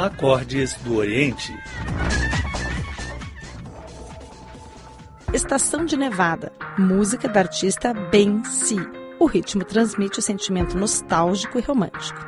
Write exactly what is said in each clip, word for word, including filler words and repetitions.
Acordes do Oriente. Estação de Nevada, música da artista Ben Si. O ritmo transmite o sentimento nostálgico e romântico.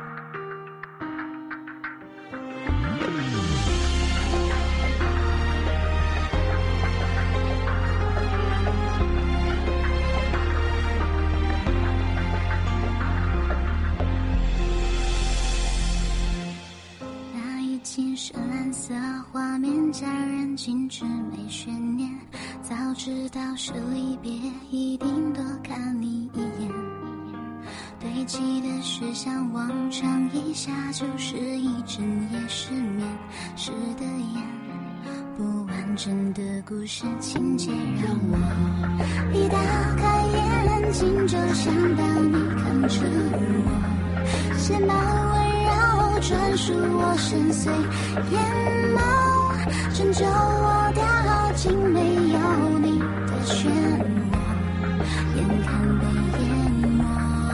那一间深蓝色画面家人静止没悬念，早知道是离别，一定多看你一眼。堆积的是像往常一下就是一整夜失眠，湿的眼，不完整的故事情节让我一打开眼睛就想到你看着我，写满温柔专属我深邃眼眸，拯救我掉进没有你的漩涡，眼看被淹没。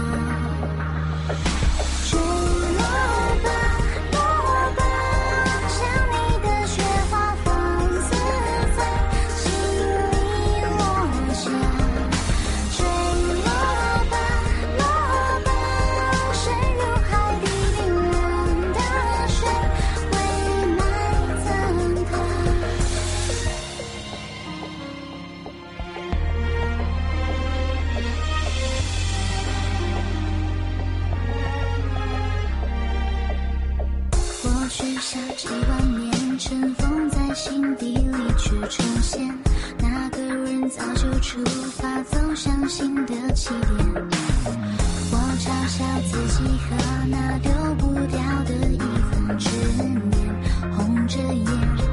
坠落吧落吧，像你的雪花放肆在心里落下。坠落吧落吧，深入海底冰冷的水，会埋葬它。过去下几万年，尘封在心底里却重现，那个人早就出发走向新的起点。我嘲笑自己和那丢不掉的一份执念，红着眼